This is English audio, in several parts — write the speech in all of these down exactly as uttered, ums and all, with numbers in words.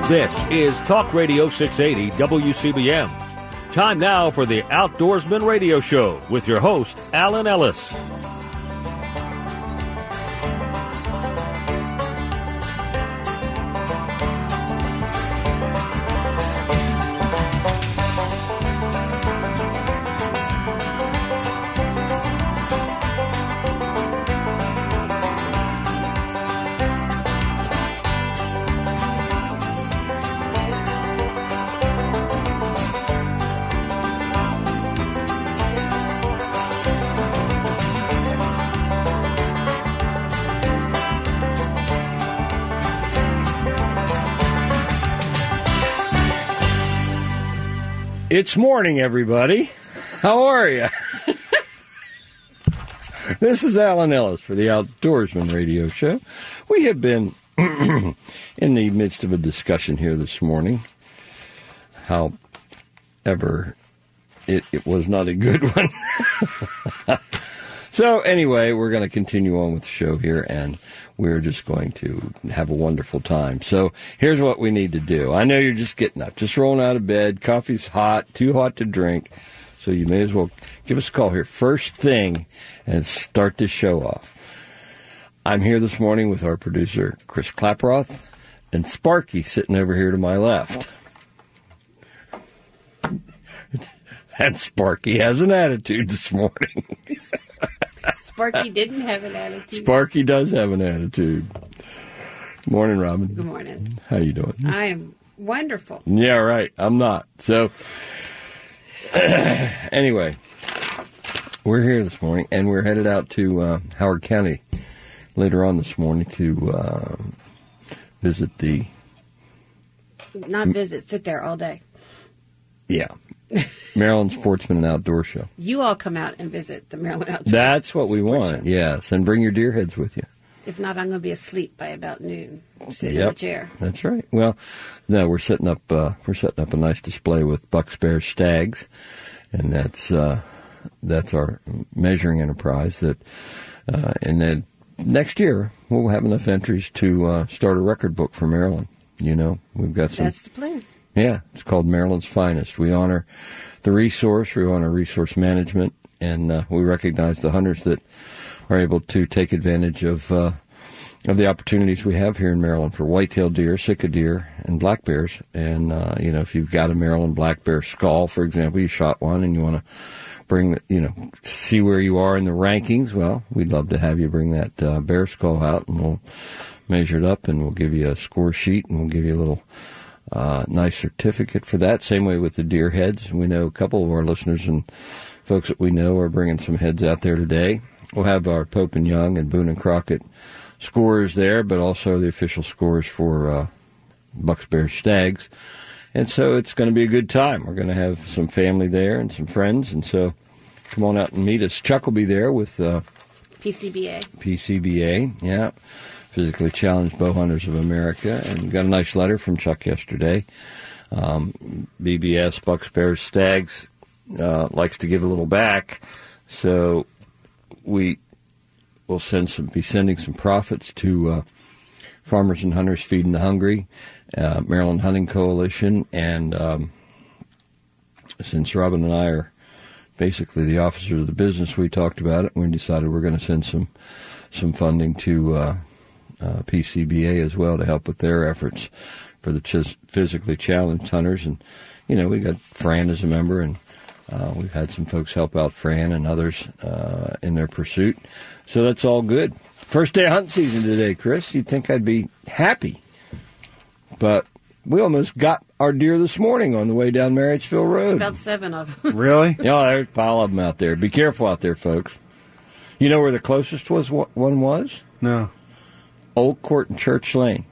This is Talk Radio six eighty W C B M. Time now for the Outdoorsman Radio Show with your host, Alan Ellis. It's morning, everybody. How are you? This is Alan Ellis for the Outdoorsman Radio Show. We have been in the midst of a discussion here this morning. However, it, it was not a good one. So anyway, we're going to continue on with the show here, and we're just going to have a wonderful time. So here's what we need to do. I know you're just getting up, just rolling out of bed. Coffee's hot, too hot to drink. So you may as well give us a call here first thing and start this show off. I'm here this morning with our producer, Chris Klaproth, and Sparky sitting over here to my left. And Sparky has an attitude this morning. Sparky didn't have an attitude. Sparky does have an attitude. Morning, Robin. Good morning. How you doing? I am wonderful. Yeah, right. I'm not. So, anyway, we're here this morning, and we're headed out to uh, Howard County later on this morning to uh, visit the... Not visit, sit there all day. Yeah. Maryland Sportsman and Outdoor Show. You all come out and visit the Maryland Outdoor That's what we Sports want, Show. Yes. And bring your deer heads with you. If not, I'm going to be asleep by about noon, sitting Yep. in a chair. That's right. Well, no, we're setting up uh, we're setting up a nice display with bucks, bears, stags, and that's uh, that's our measuring enterprise. That uh, and then next year we'll have enough entries to uh, start a record book for Maryland. You know, we've got some. That's the plan. Yeah, it's called Maryland's Finest. We honor the resource, we honor resource management, and uh, we recognize the hunters that are able to take advantage of uh, of the opportunities we have here in Maryland for white-tailed deer, Sitka deer, and black bears. And, uh, you know, if you've got a Maryland black bear skull, for example, you shot one and you want to bring the, you know, see where you are in the rankings, well, we'd love to have you bring that uh, bear skull out, and we'll measure it up, and we'll give you a score sheet, and we'll give you a little Uh, nice certificate for that. Same way with the deer heads. We know a couple of our listeners and folks that we know are bringing some heads out there today. We'll have our Pope and Young and Boone and Crockett scores there, but also the official scores for uh, bucks, bears, stags. And so it's going to be a good time. We're going to have some family there and some friends, and so come on out and meet us. Chuck will be there with uh, P C B A. P C B A, yeah. Physically Challenged Bow Hunters of America, and we got a nice letter from Chuck yesterday. Um, B B S, Bucks, Bears, Stags, uh, likes to give a little back, so we will send some, be sending some profits to uh, Farmers and Hunters Feeding the Hungry, uh, Maryland Hunting Coalition, and um, since Robin and I are basically the officers of the business, we talked about it, and we decided we're going to send some some funding to uh, Uh, P C B A as well to help with their efforts for the ch- physically challenged hunters. And, you know, we got Fran as a member, and uh, we've had some folks help out Fran and others uh, in their pursuit. So that's all good. First day of hunt season today, Chris. You'd think I'd be happy. But we almost got our deer this morning on the way down Marriottsville Road. About seven of them. Really? Yeah, there's a pile of them out there. Be careful out there, folks. You know where the closest was one was? No. Old Court and Church Lane.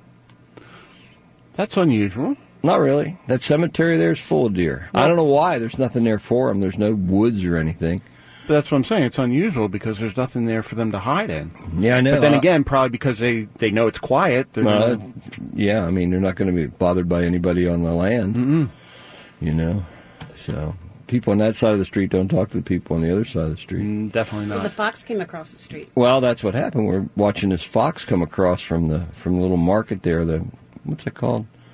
That's unusual. Not really. That cemetery there is full of deer. No. I don't know why. There's nothing there for them. There's no woods or anything. But that's what I'm saying. It's unusual because there's nothing there for them to hide in. Yeah, I know. But then uh, again, probably because they, they know it's quiet. Uh, gonna... Yeah, I mean, they're not going to be bothered by anybody on the land. Mm-mm. You know, so people on that side of the street don't talk to the people on the other side of the street. Mm, definitely not. Well, the fox came across the street. Well, that's what happened. We're watching this fox come across from the from the little market there. The what's it called?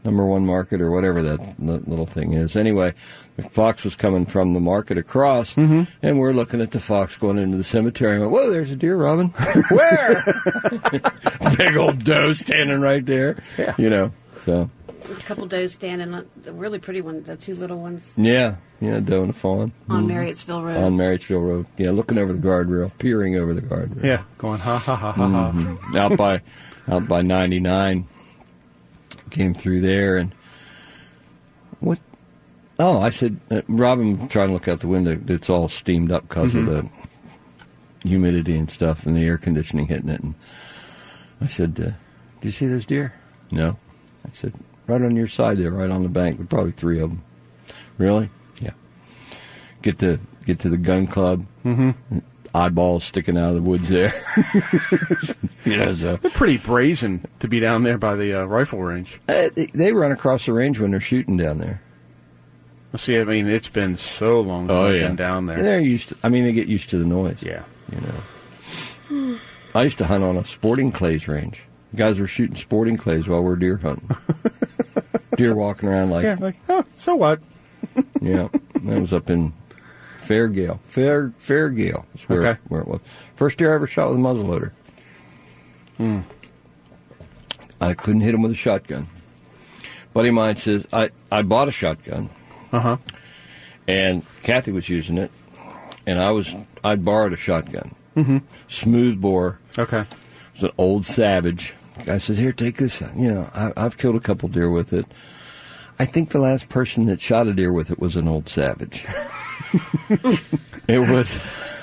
number one market or whatever that little thing is. Anyway, the fox was coming from the market across, mm-hmm. and we're looking at the fox going into the cemetery. I went, whoa, there's a deer, Robin. Where? Big old doe standing right there. Yeah. You know, so. There's a couple does standing on the really pretty one, the two little ones. Yeah, yeah, doe and a fawn. On mm. Marriottsville Road. On Marriottsville Road. Yeah, looking over the guardrail, peering over the guardrail. Yeah, going ha ha ha ha ha. Mm-hmm. out by, out by ninety-nine. Came through there and what? Oh, I said, uh, Robin trying to look out the window. It's all steamed up because mm-hmm. of the humidity and stuff and the air conditioning hitting it. And I said, uh, "Did you see those deer?" No. I said, "Right on your side there, right on the bank. There's probably three of them." Really? Yeah. Get to get to the gun club. Mm-hmm. Eyeballs sticking out of the woods there. Yeah, so. They're pretty brazen to be down there by the uh, rifle range. Uh, they, they run across the range when they're shooting down there. See, I mean, it's been so long since oh, I've yeah. been down there. They're used to, I mean, they get used to the noise. Yeah. You know. I used to hunt on a sporting clays range. The guys were shooting sporting clays while we're deer hunting. Deer walking around like... Yeah, like, oh, so what? Yeah. That was up in Fairgale. Fair, Fairgale is where, okay. where it was. First deer I ever shot with a muzzleloader. Hmm. I couldn't hit him with a shotgun. Buddy of mine says, I, I bought a shotgun. Uh-huh. And Kathy was using it. And I was, I'd borrowed a shotgun. Mm-hmm. Smooth bore. Okay. It was an old Savage. Guy says, here, take this. You know, I, I've killed a couple deer with it. I think the last person that shot a deer with it was an old Savage. It was...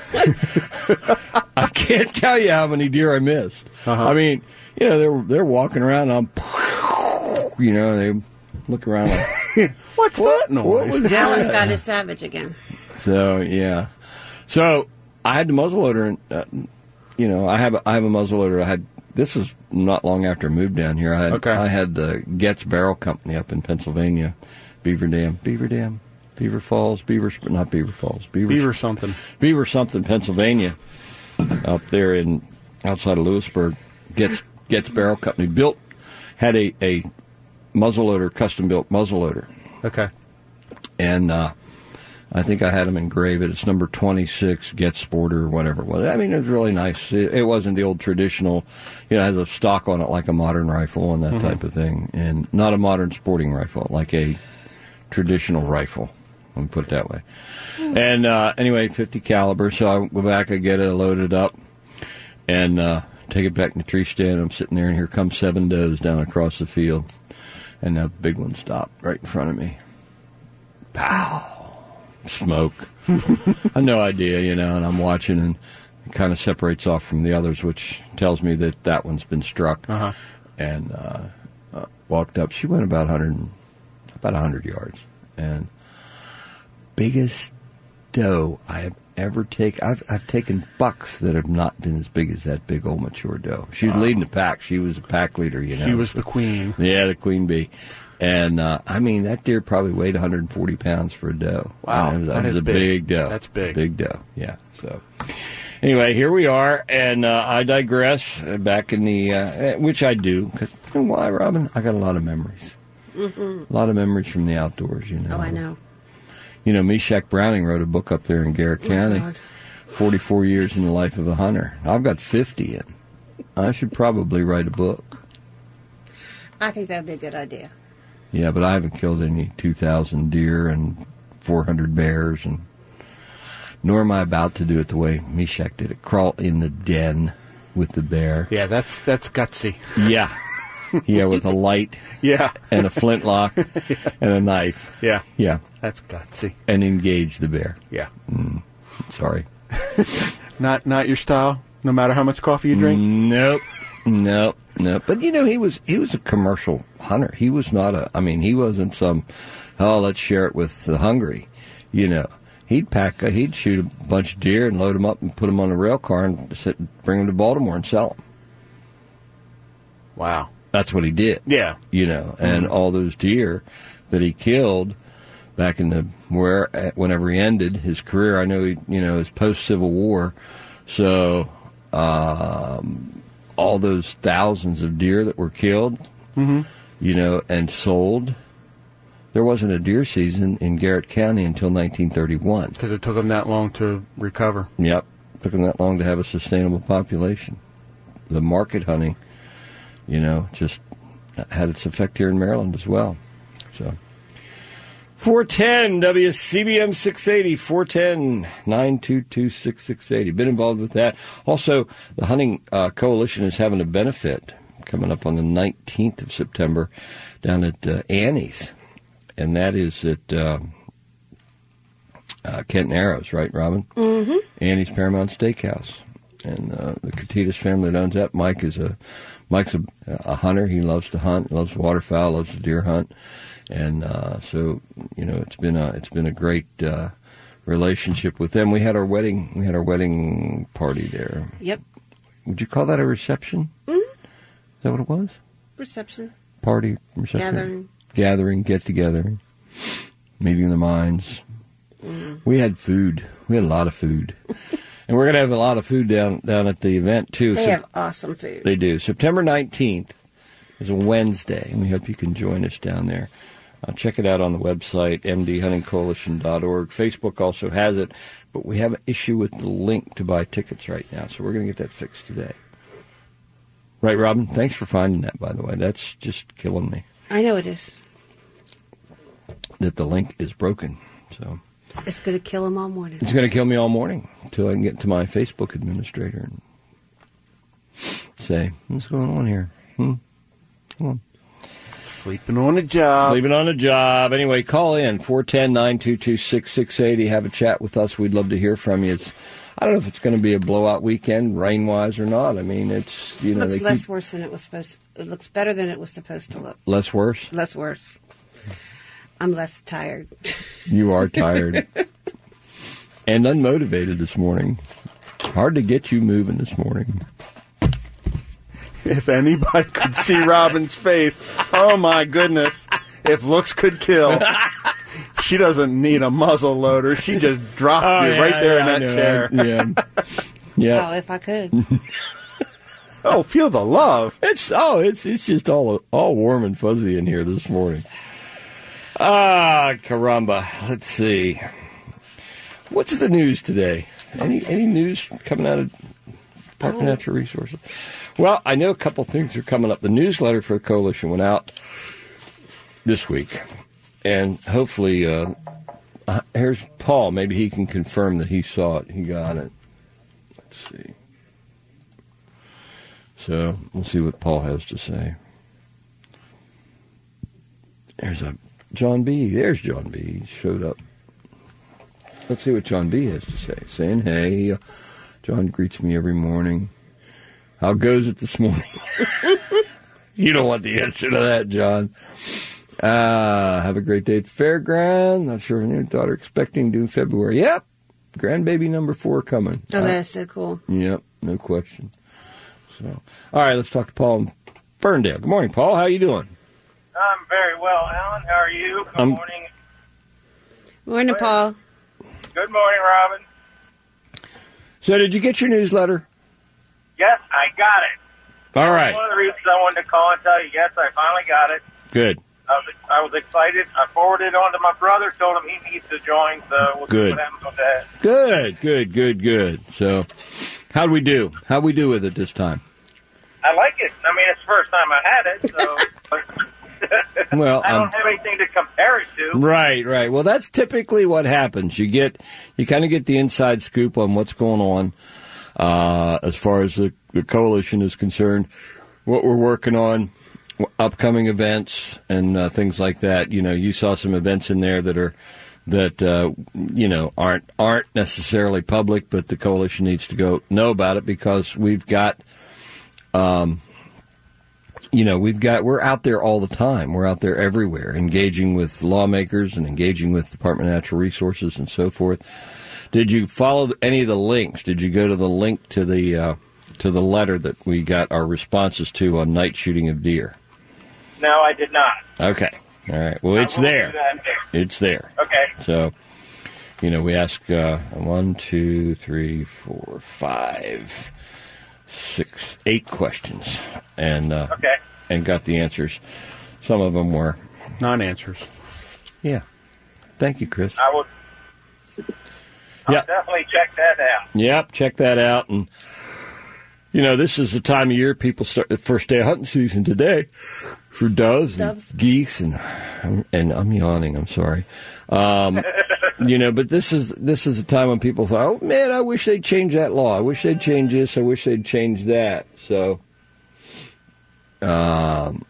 I can't tell you how many deer I missed. Uh-huh. I mean, you know, they're they're walking around. And I'm, you know, they look around like, what's what, that noise? What was Alan's that? got his Savage again. So yeah, so I had the muzzleloader, and uh, you know, I have a, I have a muzzleloader. I had this was not long after I moved down here. I had okay. I had the Getz Barrel Company up in Pennsylvania, Beaver Dam, Beaver Dam. Beaver Falls, Beaver, not Beaver Falls, Beaver, Beaver something, Beaver something, Pennsylvania, up there in outside of Lewisburg. Getz Getz Barrel Company built had a a muzzleloader, custom built muzzleloader. Okay. And uh, I think I had them engraved. It's number twenty-six, Getz Sporter or whatever it was. I mean, it was really nice. It, it wasn't the old traditional, you know, it has a stock on it like a modern rifle and that mm-hmm. type of thing, and not a modern sporting rifle, like a traditional rifle. Let me put it that way. And uh, anyway, fifty caliber. So I go back, I get it loaded up, and uh, take it back in the tree stand. I'm sitting there, and here comes seven does down across the field, and that big one stopped right in front of me. Pow! Smoke. I had no idea, you know. And I'm watching, and it kind of separates off from the others, which tells me that that one's been struck. Uh-huh. And uh, uh, walked up. She went about one hundred, about one hundred yards, and biggest doe I have ever taken. I've I've taken bucks that have not been as big as that big old mature doe. She was wow. leading the pack. She was a pack leader, you know. She was the queen. Yeah, the queen bee. And uh, I mean, that deer probably weighed one hundred forty pounds for a doe. Wow, I mean, that, that was is a big. big doe. That's big. Big doe. Yeah. So anyway, here we are, and uh, I digress. Uh, back in the uh, which I do because you know why, Robin? I got a lot of memories. Mm-hmm. A lot of memories from the outdoors, you know. Oh, I know. You know, Meshack Browning wrote a book up there in Garrett County, oh, forty-four years in the life of a hunter. I've got fifty in. I should probably write a book. I think that would be a good idea. Yeah, but I haven't killed any two thousand deer and four hundred bears, and nor am I about to do it the way Meshack did it. Crawl in the den with the bear. Yeah, that's that's gutsy. Yeah. Yeah, with a light. Yeah. And a flintlock. Yeah. And a knife. Yeah. Yeah. That's gutsy. And engage the bear. Yeah. Mm, sorry. Not not your style, no matter how much coffee you drink? Nope. Nope. Nope. But, you know, he was he was a commercial hunter. He was not a, I mean, he wasn't some, oh, let's share it with the hungry. You know, he'd pack, a, he'd shoot a bunch of deer and load them up and put them on a rail car and sit, bring them to Baltimore and sell them. Wow. That's what he did. Yeah. You know, and mm-hmm. all those deer that he killed back in the, where, whenever he ended his career, I know he, you know, his post-Civil War. So, um, all those thousands of deer that were killed, mm-hmm. you know, and sold. There wasn't a deer season in Garrett County until nineteen thirty-one. Because it took them that long to recover. Yep. It took them that long to have a sustainable population. The market hunting, you know, just had its effect here in Maryland as well. So, four ten W C B M six eighty, four ten, nine two two, six six eight zero. Been involved with that. Also, the Hunting uh, Coalition is having a benefit coming up on the nineteenth of September down at uh, Annie's. And that is at uh, uh, Kent Narrows, right, Robin? Mm-hmm. Annie's Paramount Steakhouse. And uh, the Katitas family that owns that. Mike is a Mike's a, a hunter. He loves to hunt, loves waterfowl, loves to deer hunt. And uh, so, you know, it's been a it's been a great uh, relationship with them. We had our wedding we had our wedding party there. Yep. Would you call that a reception? Mm-hmm. Is that what it was? Reception. Party, reception. Gathering. Gathering, get together, meeting of the minds. Mm. We had food. We had a lot of food. And we're going to have a lot of food down down at the event, too. They so have awesome food. They do. September nineteenth is a Wednesday, and we hope you can join us down there. Uh, check it out on the website, m d hunting coalition dot org. Facebook also has it, but we have an issue with the link to buy tickets right now, so we're going to get that fixed today. Right, Robin? Thanks for finding that, by the way. That's just killing me. I know it is. That the link is broken. So it's going to kill them all morning. It's going to kill me all morning until I can get to my Facebook administrator and say, what's going on here? Hmm? Come on. Sleeping on a job. Sleeping on a job. Anyway, call in, four one zero, nine two two, six six eight zero. Have a chat with us. We'd love to hear from you. It's, I don't know if it's going to be a blowout weekend, rain-wise or not. I mean, it's, you know. It looks they less keep... worse than it was supposed to. It looks better than it was supposed to look. Less worse? Less worse. I'm less tired. You are tired. And unmotivated this morning. Hard to get you moving this morning. If anybody could see Robin's face, oh my goodness. If looks could kill. She doesn't need a muzzle loader. She just dropped oh, you yeah, right there yeah, in that know, chair. Yeah. Yeah. Oh, if I could. Oh, feel the love. It's oh, it's it's just all all warm and fuzzy in here this morning. Ah, caramba. Let's see. What's the news today? Any any news coming out of Department of Natural Resources? Well, I know a couple things are coming up. The newsletter for the coalition went out this week, and hopefully, uh, uh, here's Paul. Maybe he can confirm that he saw it. He got it. Let's see. So we'll see what Paul has to say. There's a John B. There's John B. He showed up. Let's see what John B. has to say. Saying, hey, uh, John greets me every morning. How goes it this morning? You don't want the answer to that, John. Uh, have a great day at the fairground. Not sure if any daughter expecting due February. Yep. Grandbaby number four coming. Oh, that's so cool. Yep. No question. So, all right, let's talk to Paul in Ferndale. Good morning, Paul. How you doing? I'm very well, Alan. How are you? Good I'm... morning. Morning, Paul. Good morning, Robin. So did you get your newsletter? Yes, I got it. All right. One of the reasons I wanted to call and tell you, yes, I finally got it. Good. I was, I was excited. I forwarded it on to my brother, told him he needs to join, so we'll good. see what happens with that. Good, good, good, good. So how'd we do? How'd we do with it this time? I like it. I mean, it's the first time I had it, so... Well, I don't um, have anything to compare it to. Right, right. Well, that's typically what happens. You get, you kind of get the inside scoop on what's going on, uh, as far as the, the coalition is concerned, what we're working on, upcoming events, and uh, things like that. You know, you saw some events in there that are, that, uh, you know, aren't, aren't necessarily public, but the coalition needs to go know about it because we've got, um, You know, we've got, we're out there all the time. We're out there everywhere, engaging with lawmakers and engaging with Department of Natural Resources and so forth. Did you follow any of the links? Did you go to the link to the, uh, to the letter that we got our responses to on night shooting of deer? No, I did not. Okay. All right. Well, it's there. It's there. Okay. So, you know, we ask, uh, one, two, three, four, five, six, eight questions, and uh, okay. and got the answers. Some of them were. Non-answers. Yeah. Thank you, Chris. I would. I'll Yeah. definitely check that out. Yep, check that out. And, you know, this is the time of year people start the first day of hunting season today for doves, Doves. and geese, and and I'm yawning. I'm sorry. Um, you know, but this is this is the time when people thought, oh man, I wish they'd change that law. I wish they'd change this. I wish they'd change that. So, um,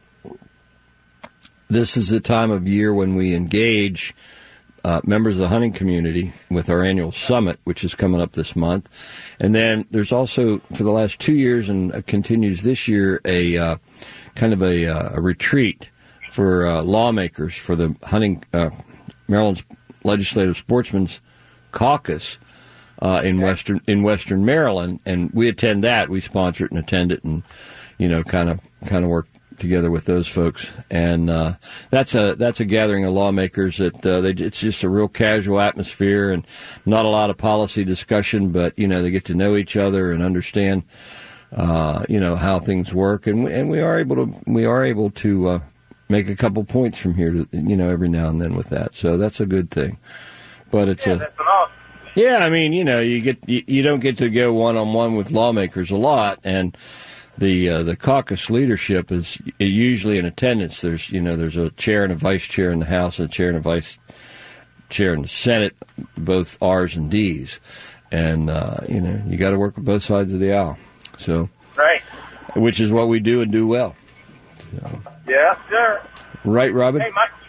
this is the time of year when we engage uh, members of the hunting community with our annual summit, which is coming up this month. And then there's also, for the last two years and uh, continues this year, a uh, kind of a, uh, a retreat for uh, lawmakers for the hunting uh, Maryland's Legislative Sportsmen's Caucus uh, in western in Western Maryland, and we attend that. We sponsor it and attend it, and you know, kind of kind of work together with those folks. And uh, that's a that's a gathering of lawmakers that uh, they, it's just a real casual atmosphere and not a lot of policy discussion, but you know, they get to know each other and understand uh, you know how things work, and we, and we are able to we are able to uh, make a couple points from here to you know every now and then with that. So that's a good thing. But it's Yeah, a that's an awesome. yeah, I mean, you know, you get you, you don't get to go one on one with lawmakers a lot, and the uh, the caucus leadership is usually in attendance. There's you know there's a chair and a vice chair in the House, and a chair and a vice chair in the Senate, both R's and D's, and uh, you know you got to work with both sides of the aisle. So, Right. which is what we do and do well. So, Yeah, sure. right, Robin? Hey, Mike,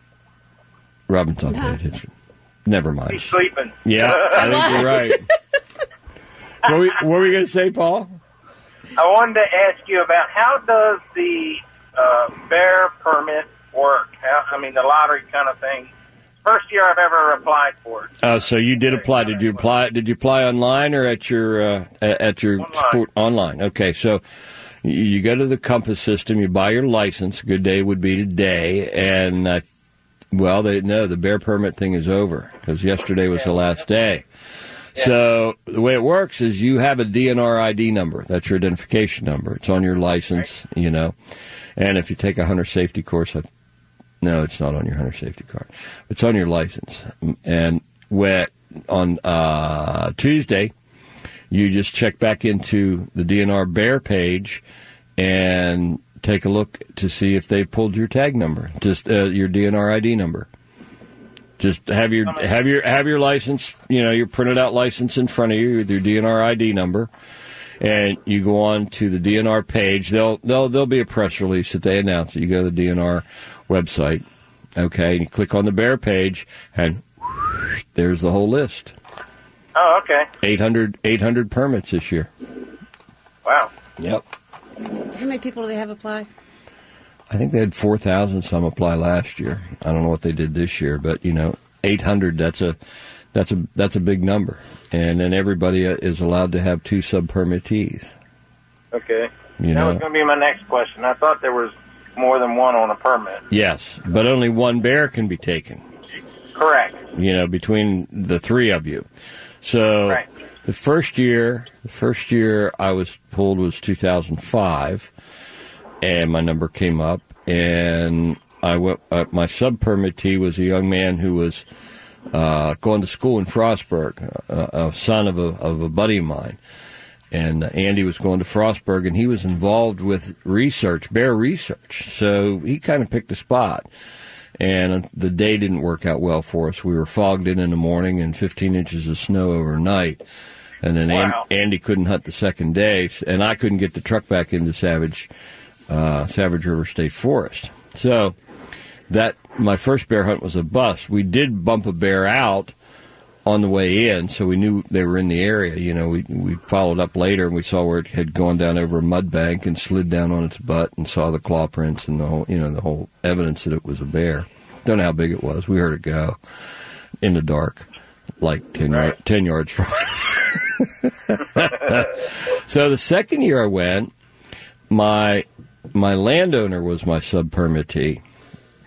Robin's not paying attention. Never mind. he's sleeping. Yeah, I think you're right. what, were we, what were we going to say, Paul? I wanted to ask you about how does the uh, bear permit work? How, I mean, the lottery kind of thing. First year I've ever applied for it. Uh, so you did apply. Did you apply? Did you apply online or at your uh, at your Online. sport online? Okay, so you you go to the Compass system. You buy your license. Good day would be today, and uh, well, they no, the bear permit thing is over because yesterday was the last day. So the way it works is you have a D N R I D number. That's your identification number. It's on your license, you know. And if you take a hunter safety course, I, no, it's not on your hunter safety card. It's on your license. And when, on uh, Tuesday, you just check back into the D N R Bear page and take a look to see if they pulled your tag number, just uh, your D N R I D number. Just have your have your have your license, you know, your printed out license in front of you with your D N R I D number, and you go on to the D N R page. They'll they'll there'll be a press release that they announce it. You go to the D N R website, okay, and you click on the bear page, and whoosh, there's the whole list. Oh, okay. eight hundred, eight hundred permits this year. Wow. Yep. How many people do they have apply? I think they had four thousand some apply last year. I don't know what they did this year, but you know, eight hundred, that's a that's a that's a big number. And then everybody is allowed to have two sub-permittees. Okay. You that know. was going to be my next question. I thought there was more than one on a permit. Yes, but only one bear can be taken. Correct. You know, between the three of you. So Right. the first year, the first year I was pulled was two thousand five. And my number came up, and I went. Uh, my sub-permittee was a young man who was uh, going to school in Frostburg, a, a son of a of a buddy of mine. And uh, Andy was going to Frostburg, and he was involved with research, bear research. So he kind of picked a spot. And the day didn't work out well for us. We were fogged in in the morning and fifteen inches of snow overnight. And then Wow. An- Andy couldn't hunt the second day, and I couldn't get the truck back into Savage. Uh, Savage River State Forest. So that my first bear hunt was a bust. We did bump a bear out on the way in, so we knew they were in the area. You know, we we followed up later and we saw where it had gone down over a mud bank and slid down on its butt and saw the claw prints and the whole, you know, the whole evidence that it was a bear. Don't know how big it was. We heard it go in the dark, like ten, Right. yard, ten yards from us. So the second year I went, my My landowner was my sub-permittee.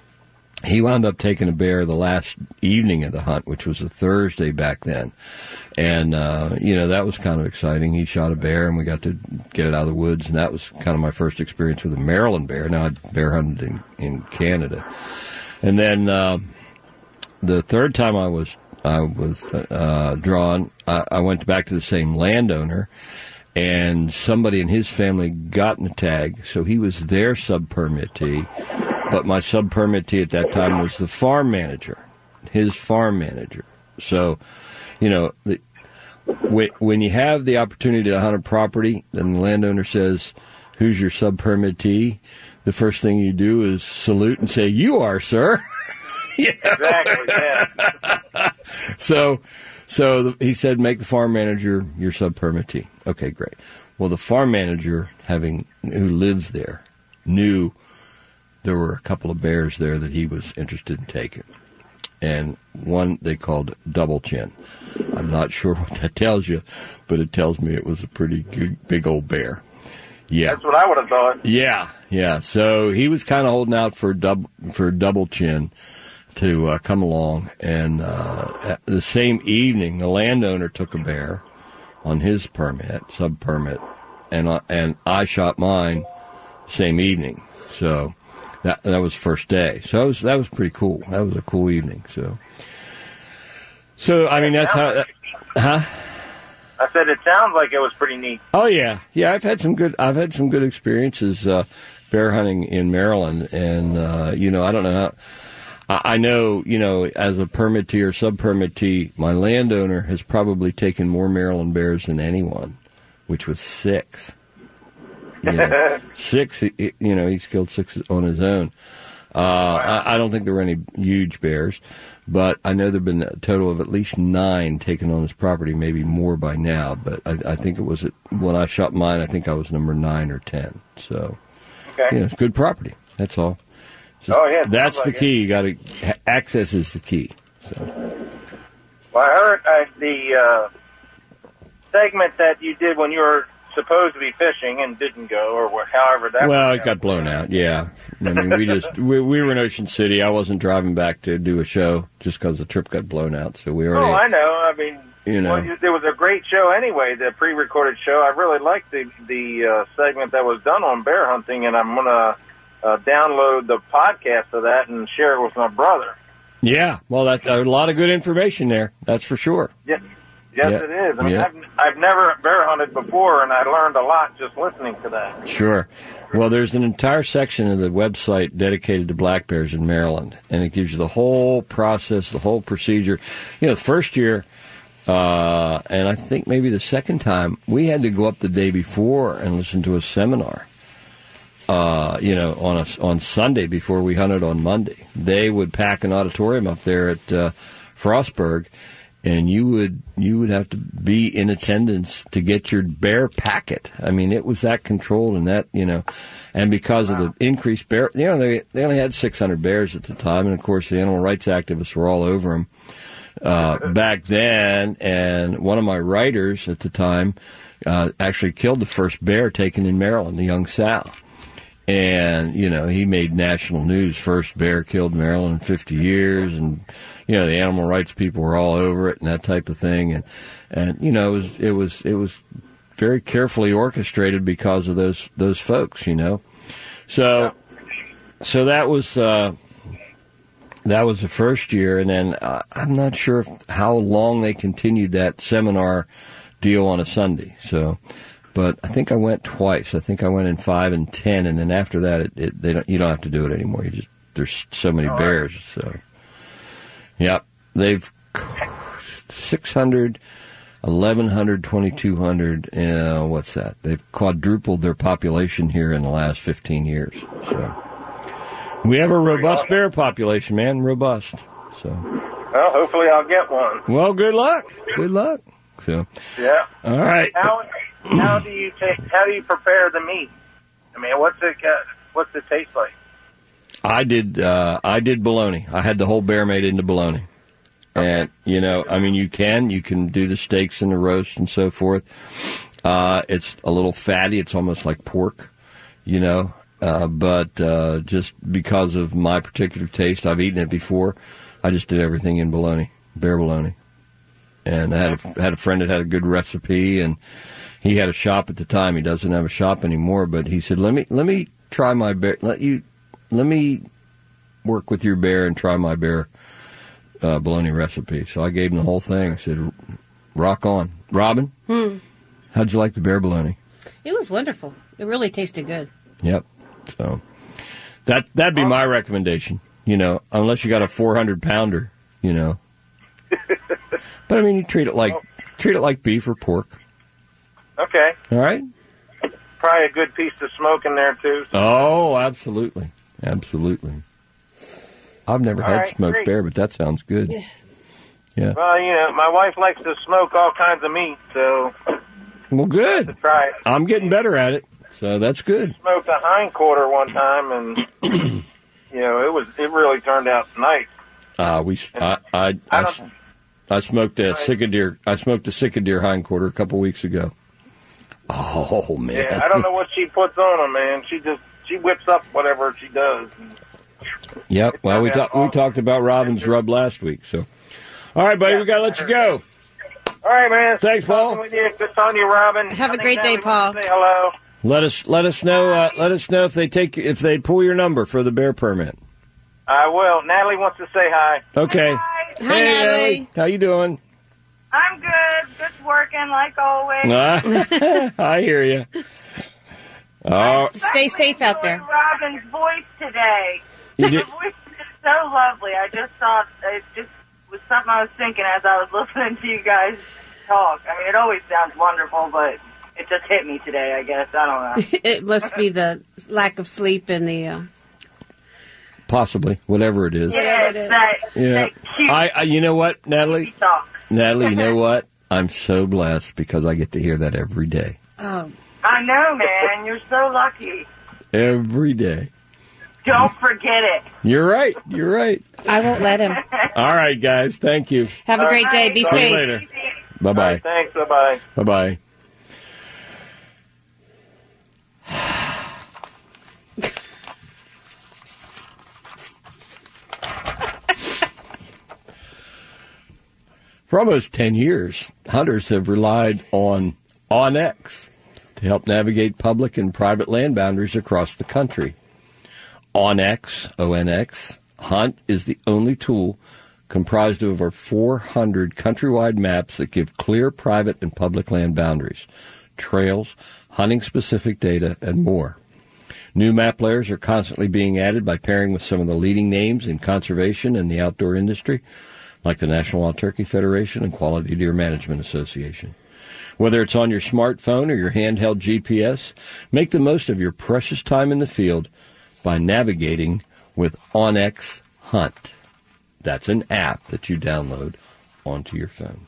He wound up taking a bear the last evening of the hunt, which was a Thursday back then. And, uh, you know, that was kind of exciting. He shot a bear, and we got to get it out of the woods, and that was kind of my first experience with a Maryland bear. Now, I'd bear hunted in, in Canada. And then uh, the third time I was I was uh, drawn, I, I went back to the same landowner, and somebody in his family got in the tag, so he was their sub-permittee, but my sub-permittee at that time was the farm manager, his farm manager. So, you know, the, when you have the opportunity to hunt a property, then the landowner says, who's your sub-permittee? The first thing you do is salute and say, you are, sir. You know? Exactly, yeah. So, so the, he said, make the farm manager your sub-permittee. Okay, great. Well, the farm manager, having who lives there, knew there were a couple of bears there that he was interested in taking. And one they called Double Chin. I'm not sure what that tells you, but it tells me it was a pretty good, big old bear. Yeah. That's what I would have thought. Yeah, yeah. So he was kind of holding out for dub, for Double Chin to uh, come along. And uh, the same evening, the landowner took a bear on his permit, sub-permit, and uh, and I shot mine same evening. So that that was the first day. So that was that was pretty cool. That was a cool evening. So, so I mean that's how. Uh, huh? I said it sounds like it was pretty neat. Oh yeah, yeah. I've had some good. I've had some good experiences uh, bear hunting in Maryland, and uh, you know I don't know how. I, I know you know as a permittee or sub-permittee, my landowner has probably taken more Maryland bears than anyone, which was six. You know, six, you know, he's killed six on his own. Uh, I, I don't think there were any huge bears, but I know there have been a total of at least nine taken on his property, maybe more by now, but I, I think it was, at, when I shot mine, I think I was number nine or ten. So, okay. You know, it's good property. That's all. Just, oh, yeah. That's the like key. It. You gotta, access is the key. So. Well, I heard uh, the, uh, segment that you did when you were supposed to be fishing and didn't go, or however that. Well, it got blown out. Yeah, I mean, we just we, we were in Ocean City. I wasn't driving back to do a show just because the trip got blown out. So we already. Oh, I know. I mean, you know, well, there was a great show anyway. The pre-recorded show. I really liked the the uh, segment that was done on bear hunting, and I'm gonna uh, download the podcast of that and share it with my brother. Yeah, well, that's a lot of good information there. That's for sure. Yeah. Yes, yeah. it is. I mean, yeah. I've, I've never bear hunted before, and I learned a lot just listening to that. Sure. Well, there's an entire section of the website dedicated to black bears in Maryland, and it gives you the whole process, the whole procedure. You know, the first year, uh, and I think maybe the second time, we had to go up the day before and listen to a seminar. Uh, you know, on a, on Sunday before we hunted on Monday. They would pack an auditorium up there at uh, Frostburg. And you would you would have to be in attendance to get your bear packet. I mean, it was that controlled and that, you know, and because wow. of the increased bear, you know, they they only had six hundred bears at the time, and of course the animal rights activists were all over them uh, back then. And one of my writers at the time uh, actually killed the first bear taken in Maryland, the young sow. And, you know, he made national news, first bear killed in Maryland in fifty years, and, you know, the animal rights people were all over it and that type of thing. And, and, you know, it was, it was, it was very carefully orchestrated because of those, those folks, you know. So, so that was, uh, that was the first year. And then uh, I'm not sure if, how long they continued that seminar deal on a Sunday. So, but I think I went twice. I think I went in five and ten, and then after that, it, it, they don't, you don't have to do it anymore. You just, there's so many bears. So, yep, they've six hundred, eleven hundred, twenty-two hundred. Uh, what's that? They've quadrupled their population here in the last fifteen years. So, we have a robust bear population, man, robust. So, well, hopefully I'll get one. Well, good luck. Good luck. So, yeah. All right. How how do you take? How do you prepare the meat? I mean, what's it? Uh, what's it taste like? I did. Uh, I did bologna. I had the whole bear made into bologna, and you know, I mean, you can you can do the steaks and the roast and so forth. Uh, it's a little fatty. It's almost like pork, you know. Uh, but uh, just because of my particular taste, I've eaten it before. I just did everything in bologna, bear bologna. And I had a, had a friend that had a good recipe, and he had a shop at the time. He doesn't have a shop anymore, but he said, "Let me let me try my bear. Let you let me work with your bear and try my bear uh, bologna recipe." So I gave him the whole thing. I said, "Rock on, Robin." Hmm. How'd you like the bear bologna? It was wonderful. It really tasted good. Yep. So that that'd be my recommendation. You know, unless you got a four hundred pounder, you know. But I mean, you treat it like treat it like beef or pork. Okay. All right. Probably a good piece of smoke in there too. Oh, absolutely, absolutely. I've never All had right, smoked great. bear, but that sounds good. Yeah. Yeah. Well, you know, my wife likes to smoke all kinds of meat, so Well, to good. try it. I'm getting better at it, so that's good. Smoked a hind quarter one time, and you know, it was it really turned out nice. Uh, we I I, I I, don't- I smoked a Right. sickadeer. I smoked a sickadeer hindquarter a couple weeks ago. Oh man! Yeah, I don't know what she puts on them, man. She just she whips up whatever she does. Yep. Well, we talked we talked about Robin's rub last week. So, all right, buddy, we gotta let you go. All right, man. Thanks, Paul. Talking with you. Good talking to you, Robin. Have a I think great day, Natalie Paul. wants to Say hello. Let us let us know uh, let us know if they take if they pull your number for the bear permit. I will. Natalie wants to say hi. Okay. Hi, Hi, Hey, Natalie. How you doing? I'm good. Just working like always. I hear you. Oh, Stay safe out there. Robin's voice today. you Her did, voice is so lovely. I just thought it just was something I was thinking as I was listening to you guys talk. I mean, it always sounds wonderful, but it just hit me today, I guess. I don't know. It must be the lack of sleep and the. Uh, possibly whatever it is. Whatever it Yes, is. that, Yeah. that cute I, I you know what, Natalie? talk. Natalie, you know what? I'm so blessed because I get to hear that every day. oh, I know, man. You're so lucky. Every day. Don't forget it. You're right. You're right. I won't let him. All right, guys. Thank you. Have a great day. Be All See you safe. later. All Bye-bye. right, thanks. Bye bye. Bye-bye. For almost ten years, hunters have relied on OnX to help navigate public and private land boundaries across the country. OnX, O N X, Hunt is the only tool comprised of over four hundred countrywide maps that give clear private and public land boundaries, trails, hunting-specific data, and more. New map layers are constantly being added by pairing with some of the leading names in conservation and the outdoor industry, like the National Wild Turkey Federation and Quality Deer Management Association. Whether it's on your smartphone or your handheld G P S, make the most of your precious time in the field by navigating with OnX Hunt. That's an app that you download onto your phone.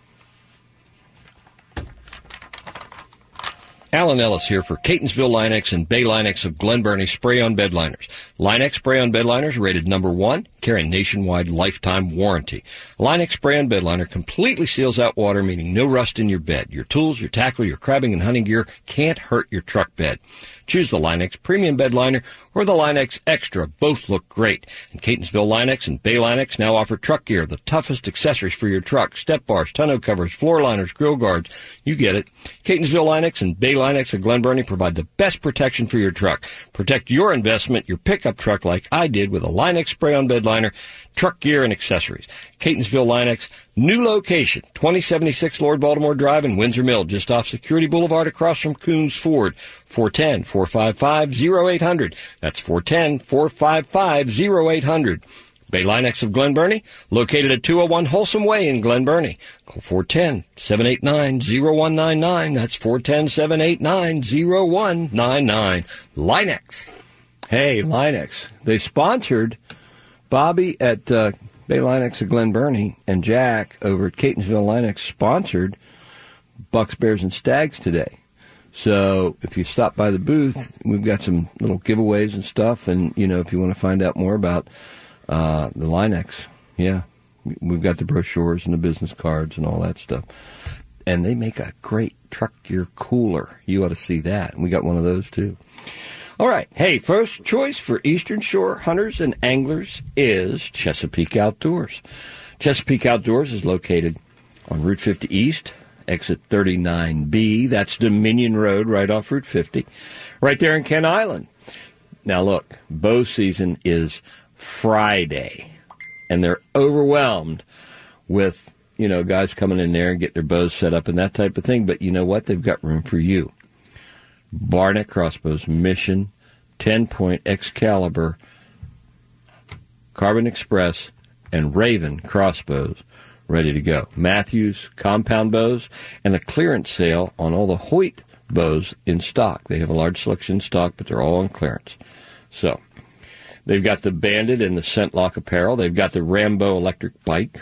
Alan Ellis here for Catonsville Line-X and Bay Line-X of Glen Burnie Spray-On Bed Liners. Line-X Spray-On Bed Liners rated number one, carry nationwide lifetime warranty. Line-X Spray-On Bed Liner completely seals out water, meaning no rust in your bed. Your tools, your tackle, your crabbing and hunting gear can't hurt your truck bed. Choose the Line-X Premium Bed Liner or the Line-X Extra. Both look great. And Catonsville Line-X and Bay Line-X now offer truck gear, the toughest accessories for your truck, step bars, tonneau covers, floor liners, grill guards. You get it. Catonsville Line-X and Bay Line-X of Glen Burnie provide the best protection for your truck. Protect your investment, your pickup truck like I did with a Line-X Spray-On Bed Liner, truck gear, and accessories. Catonsville Line-X, new location, twenty seventy-six Lord Baltimore Drive in Windsor Mill, just off Security Boulevard across from Coons Ford. four one zero, four five five, zero eight zero zero. That's four one zero, four five five, zero eight zero zero. Bay Line-X of Glen Burnie, located at two oh one Wholesome Way in Glen Burnie. Call four one zero, seven eight nine, zero one nine nine. That's four one zero, seven eight nine, zero one nine nine. Line-X. Hey, Line-X. They sponsored Bobby at uh, Bay Line-X of Glen Burnie and Jack over at Catonsville Line-X sponsored Bucks, Bears, and Stags today. So if you stop by the booth, we've got some little giveaways and stuff. And, you know, if you want to find out more about uh, the Line-X, yeah, we've got the brochures and the business cards and all that stuff. And they make a great truck gear cooler. You ought to see that. And we got one of those, too. All right. Hey, first choice for Eastern Shore hunters and anglers is Chesapeake Outdoors. Chesapeake Outdoors is located on Route fifty East, exit thirty-nine B. That's Dominion Road, right off Route fifty, right there in Kent Island. Now, look, bow season is Friday, and they're overwhelmed with, you know, guys coming in there and get their bows set up and that type of thing. But you know what? They've got room for you. Barnett Crossbows, Mission, ten-point Excalibur, Carbon Express, and Raven crossbows ready to go. Matthews compound bows, and a clearance sale on all the Hoyt bows in stock. They have a large selection in stock, but they're all on clearance. So, they've got the Bandit and the Scentlock apparel. They've got the Rambo electric bike.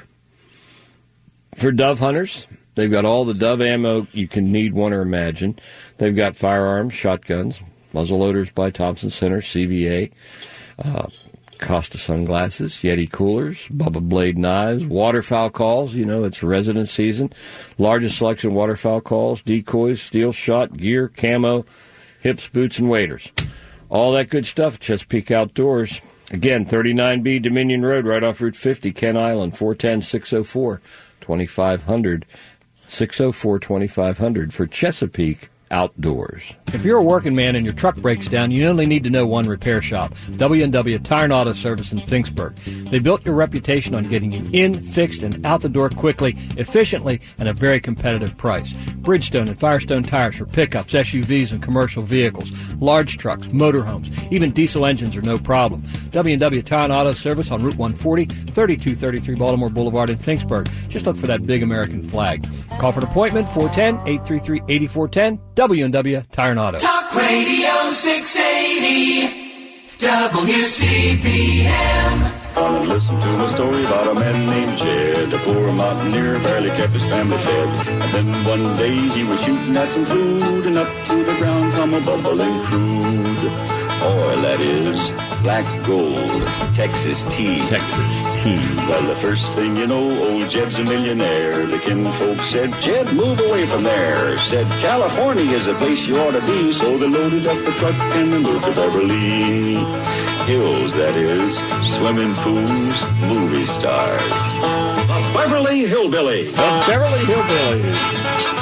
For dove hunters, they've got all the dove ammo you can need, want, or imagine. They've got firearms, shotguns, muzzleloaders by Thompson Center, C V A, uh, Costa sunglasses, Yeti coolers, Bubba Blade knives, waterfowl calls. You know, it's resident season. Largest selection of waterfowl calls, decoys, steel shot, gear, camo, hips, boots, and waders. All that good stuff at Chesapeake Outdoors. Again, thirty-nine B Dominion Road, right off Route fifty, Kent Island, four one zero, six oh four, two five zero zero, six oh four, two five zero zero for Chesapeake Outdoors. If you're a working man and your truck breaks down, you only need to know one repair shop, W and W Tire and Auto Service in Finksburg. They built your reputation on getting you in, fixed, and out the door quickly, efficiently, and at a very competitive price. Bridgestone and Firestone tires for pickups, S U Vs, and commercial vehicles, large trucks, motorhomes, even diesel engines are no problem. W and W Tire and Auto Service on Route one forty, thirty-two thirty-three Baltimore Boulevard in Finksburg. Just look for that big American flag. Call for an appointment, four one zero, eight three three, eight four one zero. W and W Tire and Auto. Talk Radio six eighty W C P M. Come and listen to a story about a man named Jed. A poor mountaineer barely kept his family fed. And then one day he was shooting at some food, and up through the ground come a bubbling crude oil, that is, black gold, Texas tea. Texas tea. Well, the first thing you know, old Jed's a millionaire. The kinfolk said, Jed, move away from there. Said, California is a place you ought to be. So they loaded up the truck and they moved to Beverly Hills, that is, swimming pools, movie stars. The Beverly Hillbillies. The Beverly Hillbillies.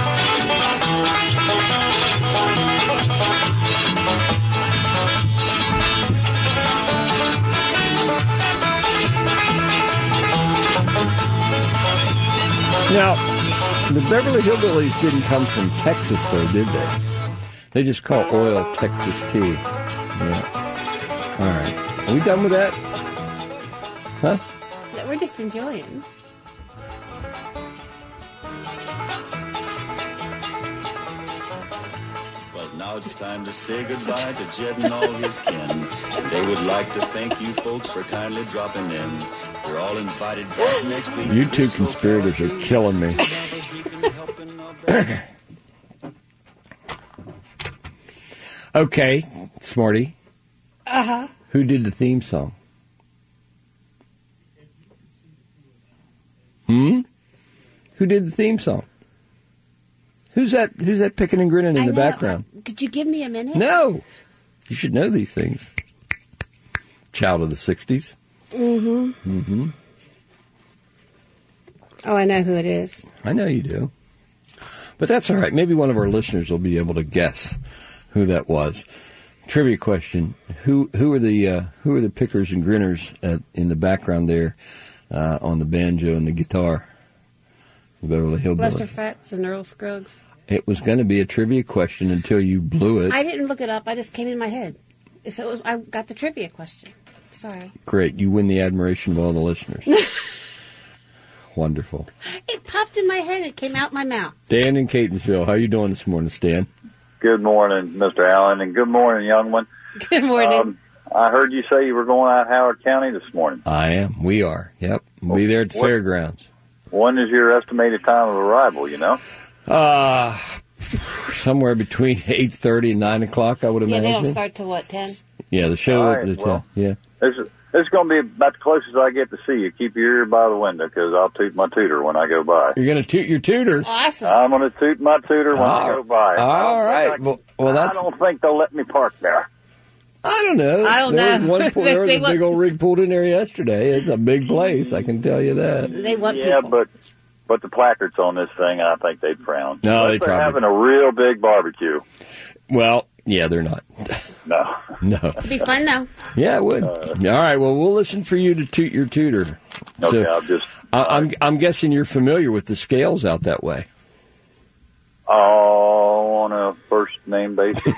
Now, the Beverly Hillbillies didn't come from Texas, though, did they? They just call oil Texas tea. Yeah. All right. Are we done with that? Huh? We're just enjoying. Well, now it's time to say goodbye to Jed and all his kin. They would like to thank you folks for kindly dropping in. You're all invited back next week. You two conspirators are killing me. Okay, Smarty. Uh-huh. Who did the theme song? Hmm? Who did the theme song? Who's that? Who's that picking and grinning in I the know. background? Could you give me a minute? No. You should know these things. Child of the sixties. Mm-hmm. Mm-hmm. Oh, I know who it is. I know you do. But that's all right. Maybe one of our listeners will be able to guess who that was. Trivia question: Who who are the uh, who are the pickers and grinners at, in the background there uh, on the banjo and the guitar? The Beverly Hillbillies. Lester Fetz and Earl Scruggs. It was going to be a trivia question until you blew it. I didn't look it up. I just came in my head. So it was, I got the trivia question. Sorry. Great. You win the admiration of all the listeners. Wonderful. It popped in my head. It came out my mouth. Dan in Catonsville. How you doing this morning, Stan? Good morning, Mister Allen, and good morning, young one. Good morning. Um, I heard you say you were going out Howard County this morning. I am. We are. Yep. We'll be there at the what, fairgrounds. When is your estimated time of arrival, you know? Uh, somewhere between eight thirty and nine o'clock, I would yeah, imagine. they don't start till what, ten? Yeah, the show All opens right, at well, ten. Yeah. This is, this is going to be about the closest I get to see you. Keep your ear by the window, because I'll toot my tooter when I go by. You're going to toot your tutor? Awesome. I'm going to toot my tooter when I go by. All right. I, well, well, that's... I don't think they'll let me park there. I don't know. I don't there know. Was one, there was They a want- big old rig pulled in there yesterday. It's a big place, I can tell you that. They want Yeah, people. but put the placards on this thing, and I think they'd frown. No, Unless they they're probably- having a real big barbecue. Well, yeah, they're not. No. No. It'd be fun though. Yeah, it would. Uh, All right, well, we'll listen for you to toot your tooter. Okay, So, I'll just. I, I'm I'm guessing you're familiar with the scales out that way. Oh, on a first name basis.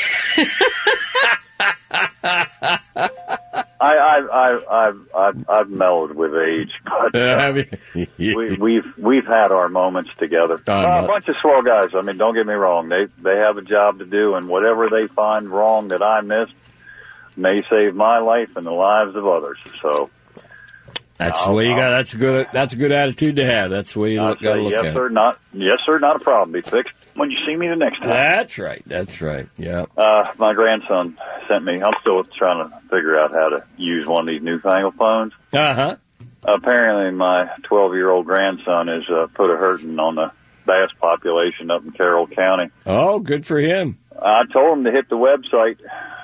I, I've, I've, I've, I've, I've mellowed with age, but uh, we, we've we've had our moments together. I'm Uh, a not- bunch of swell guys. I mean, don't get me wrong. They they have a job to do, and whatever they find wrong that I missed may save my life and the lives of others. So That's the I'll- way you I'll- got. That's a good. That's a good attitude to have. That's the way you I'll look, got to say look yes, at sir. it. Not yes, sir. Not a problem. Be fixed when you see me the next time. That's right. That's right. Yeah. Uh, my grandson sent me. I'm still trying to figure out how to use one of these newfangled phones. Uh huh. Apparently, my twelve-year-old grandson has uh, put a hurting on the bass population up in Carroll County. Oh, good for him. I told him to hit the website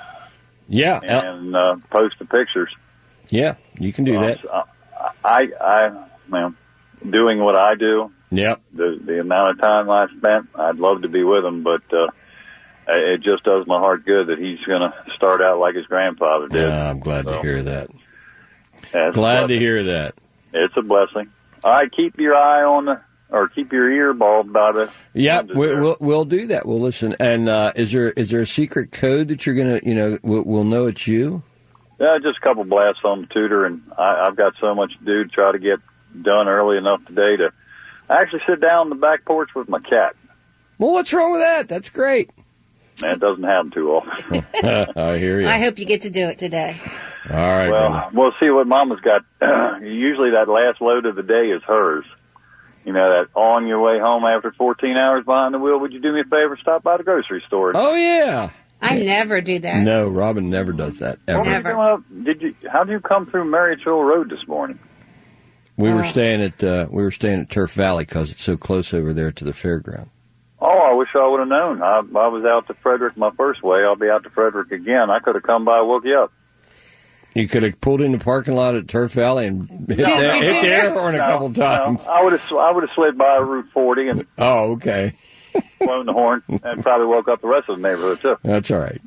Yeah. and uh, post the pictures. Yeah. You can do Uh, that. so I, I, well, doing what I do. Yep. The the amount of time I spent, I'd love to be with him, but uh, it just does my heart good that he's going to start out like his grandfather did. Yeah, I'm glad to So, hear that. yeah, it's a Glad to blessing. hear that. It's a blessing. All right, keep your eye on the, or keep your ear bulbed by the. Yep, we, we'll we'll do that. We'll listen. And uh, is there is there a secret code that you're gonna you know we'll, we'll know it's you? Yeah, just a couple blasts on the tutor, and I, I've got so much to do to try to get done early enough today to actually sit down on the back porch with my cat. Well, what's wrong with that? That's great. Man, it doesn't happen too often. I hear you. I hope you get to do it today. All right. Well, brother. we'll see what Mama's got. Usually that last load of the day is hers. You know, that on your way home after fourteen hours behind the wheel, would you do me a favor, stop by the grocery store? Oh yeah. I never do that. No, Robin never does that ever. What were you doing up? Did you? How did you come through Marysville Road this morning? We were Uh. staying at uh, we were staying at Turf Valley because it's so close over there to the fairground. Oh, I wish I would have known. I, I was out to Frederick my first way. I'll be out to Frederick again. I could have come by and woke you up. You could have pulled in the parking lot at Turf Valley and hit, No, the, no, hit the no. airhorn a No, couple times. No, I would have. I would have slid by Route forty and Oh, okay. blown the horn, and probably woke up the rest of the neighborhood too. That's all right.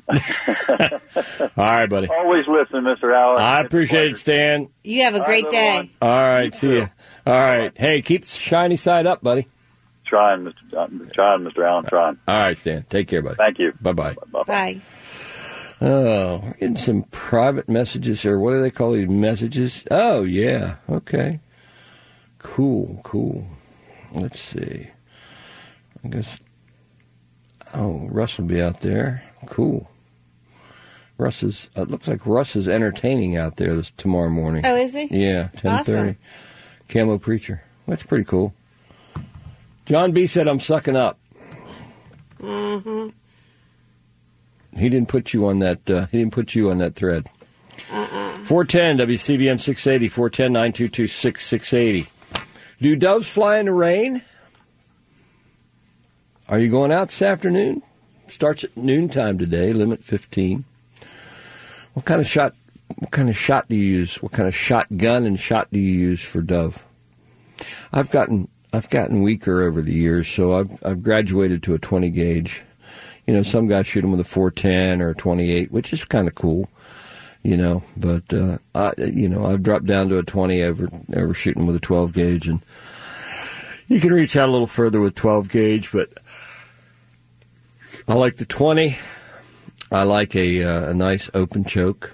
All right, buddy. Always listening, Mister Allen. I It's a appreciate it, pleasure. Stan. You have a All great right, day. everyone. All right, see you. All right. Hey, keep the shiny side up, buddy. Trying, Mister John- Trying, Mister Allen. Trying. All right, Stan. Take care, buddy. Thank you. Bye-bye. Bye. Bye. Oh, we're getting some private messages here. What do they call these messages? Oh, yeah. Okay. Cool, cool. Let's see. I guess. Oh, Russ will be out there. Cool. Russ is. It looks like Russ is entertaining out there this tomorrow morning. Oh, is he? Yeah, ten thirty. Awesome. Camo Preacher. That's pretty cool. John B said I'm sucking up. Mm-hmm. He didn't put you on that. Uh, he didn't put you on that thread. Uh-uh. four ten W C B M six eighty, four ten, nine two two, six six eighty. Do doves fly in the rain? Are you going out this afternoon? Starts at noontime today, limit fifteen. What kind of shot, what kind of shot do you use? What kind of shotgun and shot do you use for dove? I've gotten, I've gotten weaker over the years, so I've, I've graduated to a twenty gauge. You know, some guys shoot them with a four ten or a twenty-eight, which is kind of cool. You know, but, uh, I, you know, I've dropped down to a twenty over, over shooting with a twelve gauge, and you can reach out a little further with twelve gauge, but I like the twenty. I like a, uh, a nice open choke.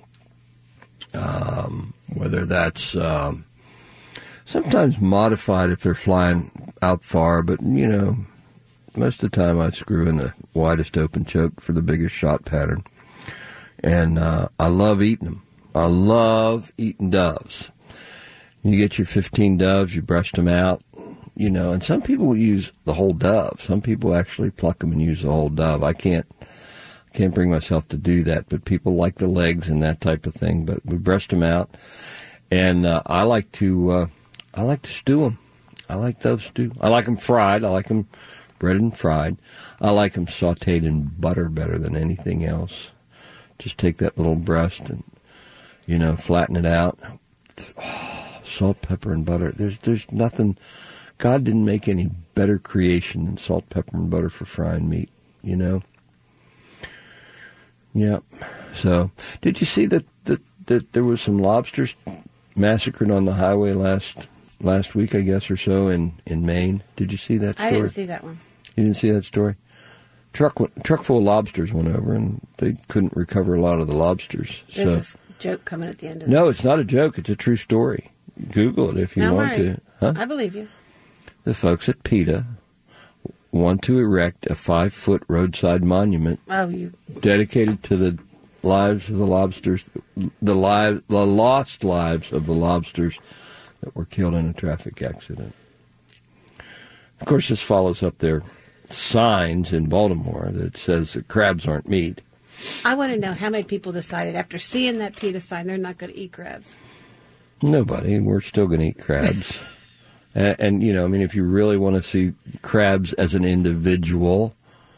Um, whether that's, um, sometimes modified if they're flying out far, but, you know, most of the time I screw in the widest open choke for the biggest shot pattern. And, uh, I love eating them. I love eating doves. You get your fifteen doves, you breast them out, you know, and some people use the whole dove. Some people actually pluck them and use the whole dove. I can't, can't bring myself to do that, but people like the legs and that type of thing. But we breast them out, and, uh, I like to, uh, I like to stew them. I like dove stew. I like them fried. I like them breaded and fried. I like them sauteed in butter better than anything else. Just take that little breast and, you know, flatten it out. Oh, salt, pepper, and butter. There's there's nothing God didn't make any better creation than salt, pepper, and butter for frying meat, you know? Yeah. So, did you see that, that, that there was some lobsters massacred on the highway last last week, I guess, or so, in, in Maine? Did you see that story? I didn't see that one. You didn't see that story? Truck went, truck full of lobsters went over, and they couldn't recover a lot of the lobsters. There's so. this joke coming at the end of No, this. it's not a joke. It's a true story. Google it if you No, want right. to. Huh? I believe you. The folks at PETA want to erect a five-foot roadside monument Oh, you. dedicated to the lives of the lobsters, the live, the lost lives of the lobsters that were killed in a traffic accident. Of course, this follows up their signs in Baltimore that says that crabs aren't meat. I want to know how many people decided after seeing that PETA sign they're not going to eat crabs. Nobody. We're still going to eat crabs. and, and, you know, I mean, if you really want to see crabs as an individual,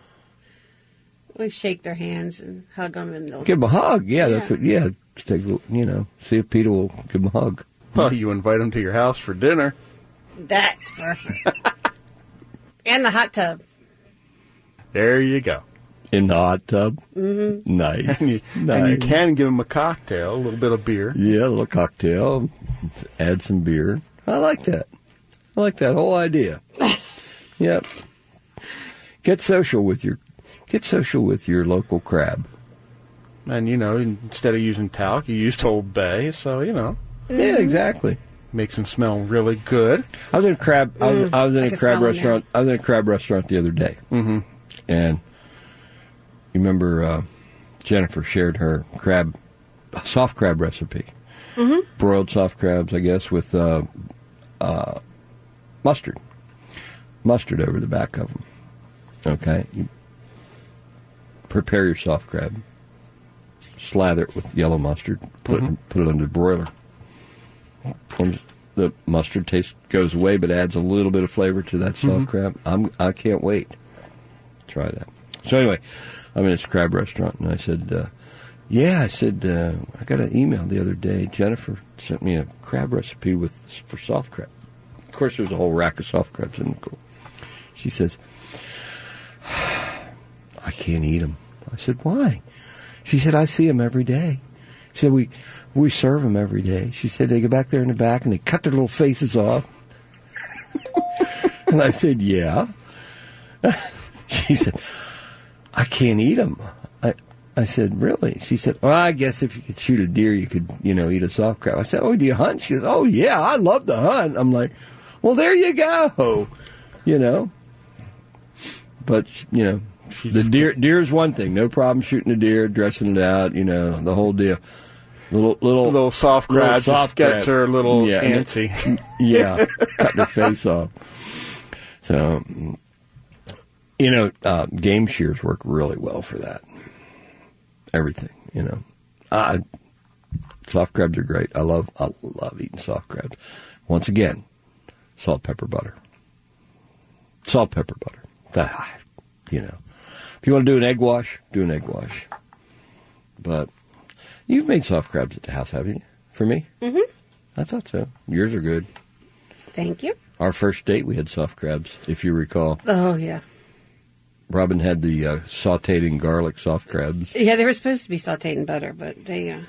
We shake their hands and hug them and they'll... give them a hug. Yeah, Yeah. that's what, yeah. Just take, a little, you know, see if PETA will give them a hug. Well, you invite them to your house for dinner. That's perfect. And the hot tub. There you go. In the hot tub? Mm-hmm. Nice. And you, nice. and you can give them a cocktail, a little bit of beer. Yeah, a little cocktail. Add some beer. I like that. I like that whole idea. Yep. Get social with your get social with your local crab. And, you know, instead of using talc, you used Old Bay, so, you know. Yeah, exactly. Makes them smell really good. I was in a crab. I was, Mm, I was in I a can crab smell 'em restaurant. I was in a crab restaurant the other day, Mm-hmm. and you remember uh, Jennifer shared her crab, soft crab recipe. Mm-hmm. Broiled soft crabs, I guess, with uh, uh, mustard, mustard over the back of them. Okay, you prepare your soft crab, slather it with yellow mustard, put Mm-hmm. it, put it under the broiler. And the mustard taste goes away, but adds a little bit of flavor to that soft Mm-hmm. crab. I'm I can't wait. Try that. So anyway, I'm in this crab restaurant, and I said, uh, "Yeah," I said, uh, "I got an email the other day. Jennifer sent me a crab recipe with for soft crab. Of course, there's a whole rack of soft crabs in the. She says, "I can't eat them." I said, "Why?" She said, "I see them every day." She said, "We we serve them every day." She said, "They go back there in the back and they cut their little faces off." And I said, "Yeah." She said, "I can't eat them." I I said, "Really?" She said, "Well, I guess if you could shoot a deer, you could, you know, eat a soft crab." I said, "Oh, do you hunt?" She goes, "Oh, yeah, I love to hunt." I'm like, "Well, there you go." You know. But, you know, the deer deer's one thing. No problem shooting a deer, dressing it out, you know, the whole deal. Little little little soft crab little just soft gets crab. her a little Yeah, and it- antsy. Yeah, cutting her face off. So, you know, uh, game shears work really well for that. Everything, you know. Uh, soft crabs are great. I love, I love eating soft crabs. Once again, salt, pepper, butter. Salt, pepper, butter. That, you know. If you want to do an egg wash, do an egg wash. But you've made soft crabs at the house, haven't you? For me? Mm-hmm. I thought so. Yours are good. Thank you. Our first date, we had soft crabs, if you recall. Oh, yeah. Robin had the uh, sauteed in garlic soft crabs. Yeah, they were supposed to be sauteed in butter, but they, uh...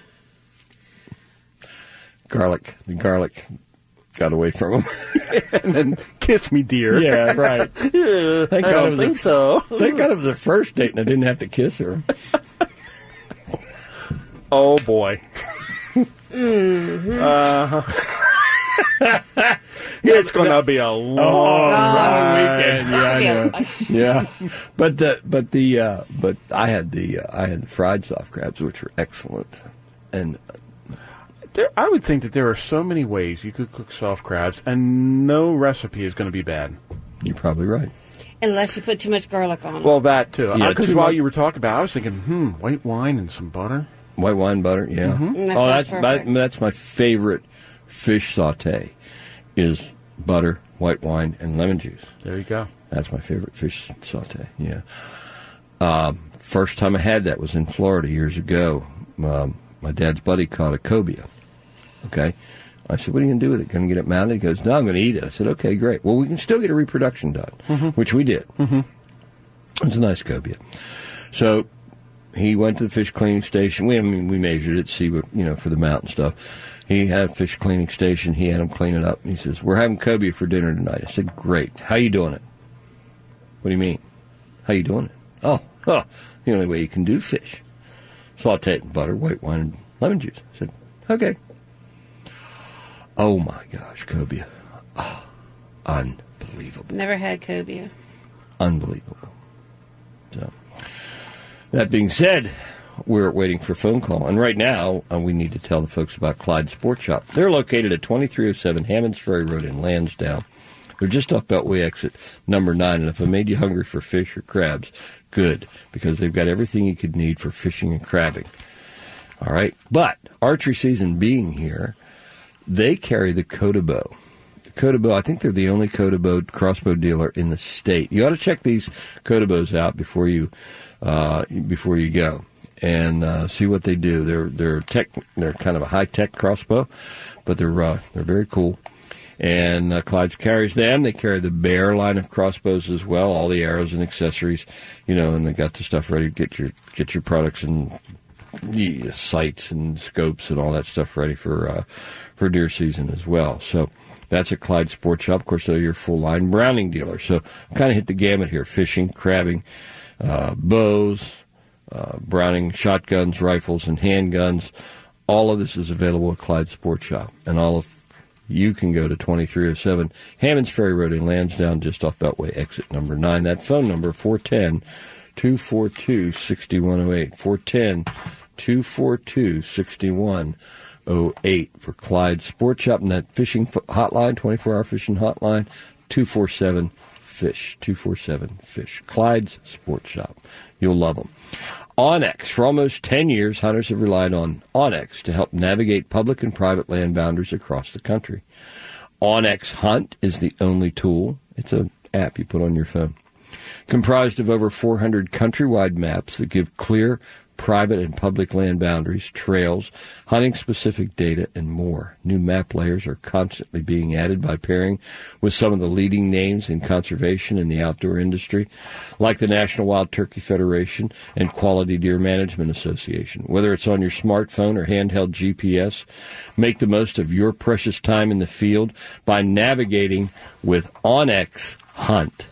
Garlic. The garlic got away from them. And then kiss me, dear. Yeah, right. Yeah, Thank I God it don't was think a- so. Thank God it was the first date and I didn't have to kiss her. Oh, boy. Mm-hmm. Uh, it's going to be a long, Oh, long God. weekend. Yeah, I Yeah. know. Yeah, but the but the uh, but I had the uh, I had the fried soft crabs, which were excellent. And there, I would think that there are so many ways you could cook soft crabs, and no recipe is going to be bad. you're probably right. Unless you put too much garlic on them. Well, that too. Yeah, Because too while much- you were talking about, it, I was thinking, hmm, white wine and some butter. White wine butter, yeah. Mhm. Mm, that Oh, sounds that's perfect. that, that's my favorite fish saute. Is butter, white wine, and lemon juice. There you go. That's my favorite fish saute. Yeah. Um, first time I had that was in Florida years ago. Um, my dad's buddy caught a cobia. Okay, I said, what are you going to do with it? Going to get it mounted? He goes, no, I'm going to eat it. I said, okay, great. Well, we can still get a reproduction done, Mm-hmm. which we did. Mm-hmm. It was a nice cobia. So he went to the fish cleaning station. We, I mean, we measured it, see what, you know, for the mount and stuff. He had a fish cleaning station. He had him clean it up. He says, we're having cobia for dinner tonight. I said, great. How you doing it? What do you mean? How you doing it? Oh, oh, the only way you can do fish. Saute it in butter, white wine, and lemon juice. I said, okay. Oh, my gosh, cobia. Oh, unbelievable. Never had cobia. Unbelievable. So, that being said, we're waiting for a phone call. And right now, uh, we need to tell the folks about Clyde Sports Shop. They're located at twenty-three oh seven Hammonds Ferry Road in Lansdowne. They're just off Beltway exit number nine. And if I made you hungry for fish or crabs, good, because they've got everything you could need for fishing and crabbing. All right. But archery season being here, they carry the Coda-Bow. The Coda-Bow, I think they're the only Coda-Bow crossbow dealer in the state. You ought to check these Coda-Bows out before you uh, before you go and uh, see what they do. They're they're tech. They're kind of a high tech crossbow, but they're uh, they're very cool. And uh, Clyde's carries them. They carry the Bear line of crossbows as well, all the arrows and accessories, you know, and they got the stuff ready to get your get your products and yeah, sights and scopes and all that stuff ready for uh, for deer season as well. So that's at Clyde Sports Shop. Of course, they're your full line Browning dealer. So kind of hit the gamut here: fishing, crabbing, uh, bows, uh, Browning shotguns, rifles, and handguns. All of this is available at Clyde Sports Shop, and all of you can go to twenty-three oh seven Hammonds Ferry Road in Lansdowne, just off Beltway exit number nine. That phone number, four one zero, two four two, six one zero eight, four one zero, two four two, six one zero eight for Clyde Sports Shop. And that fishing hotline, twenty-four hour fishing hotline, two four seven fish, two four seven fish. Clyde's Sports Shop. You'll love them. Onyx. For almost ten years, hunters have relied on Onyx to help navigate public and private land boundaries across the country. Onyx Hunt is the only tool. It's an app you put on your phone. Comprised of over four hundred countrywide maps that give clear private and public land boundaries, trails, hunting-specific data, and more. New map layers are constantly being added by pairing with some of the leading names in conservation and the outdoor industry, like the National Wild Turkey Federation and Quality Deer Management Association. Whether it's on your smartphone or handheld G P S, make the most of your precious time in the field by navigating with Onyx Hunt.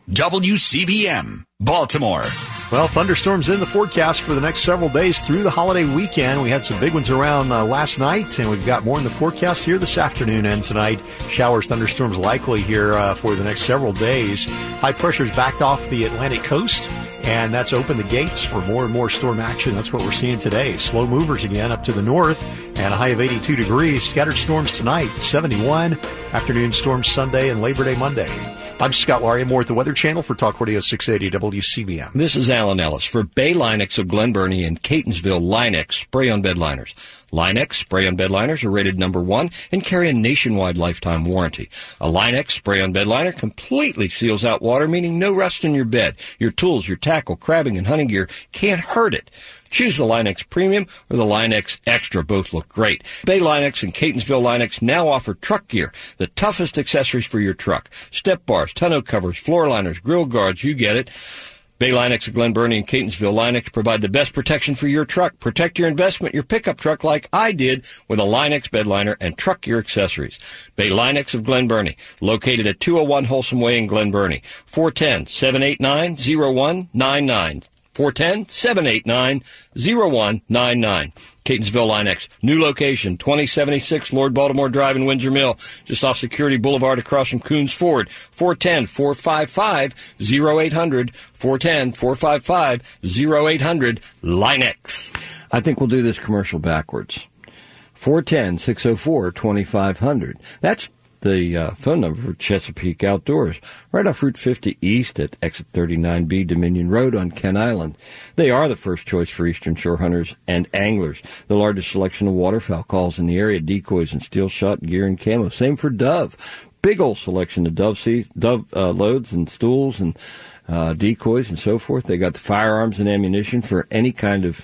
W C B M, Baltimore. Well, thunderstorms in the forecast for the next several days through the holiday weekend. We had some big ones around uh, last night, and we've got more in the forecast here this afternoon and tonight. Showers, thunderstorms likely here uh, for the next several days. High pressure's backed off the Atlantic coast, and that's opened the gates for more and more storm action. That's what we're seeing today. Slow movers again up to the north, and a high of eighty-two degrees. Scattered storms tonight, seventy-one. Afternoon storms Sunday and Labor Day Monday. I'm Scott Laria, more at the Weather Channel for Talk Radio six eighty W C B M. This is Alan Ellis for Bay Linex of Glen Burnie and Catonsville Linex spray-on bed liners. Linex spray-on bed liners are rated number one and carry a nationwide lifetime warranty. A Linex spray-on bed liner completely seals out water, meaning no rust in your bed. Your tools, your tackle, crabbing, and hunting gear can't hurt it. Choose the Linex Premium or the Linex Extra. Both look great. Bay Linex and Catonsville Linex now offer truck gear, the toughest accessories for your truck. Step bars, tonneau covers, floor liners, grill guards, you get it. Bay Linex of Glen Burnie and Catonsville Linex provide the best protection for your truck. Protect your investment, your pickup truck like I did with a Linex bed liner and truck gear accessories. Bay Linex of Glen Burnie, located at two oh one Wholesome Way in Glen Burnie. four one zero, seven eight nine, zero one nine nine. four one zero, seven eight nine, zero one nine nine. Catonsville Linex, new location, twenty seventy-six Lord Baltimore Drive in Windsor Mill, just off Security Boulevard across from Coons Ford. four one zero, four five five, zero eight hundred, four one zero, four five five, zero eight hundred, Linex. I think we'll do this commercial backwards. four one zero, six oh four, two five hundred. That's the uh, phone number for Chesapeake Outdoors, right off Route fifty East at exit thirty-nine B Dominion Road on Kent Island. They are the first choice for Eastern Shore hunters and anglers. The largest selection of waterfowl calls in the area, decoys and steel shot gear and camo. Same for dove. Big old selection of dove, seas, dove uh, loads and stools and uh, decoys and so forth. They got the firearms and ammunition for any kind of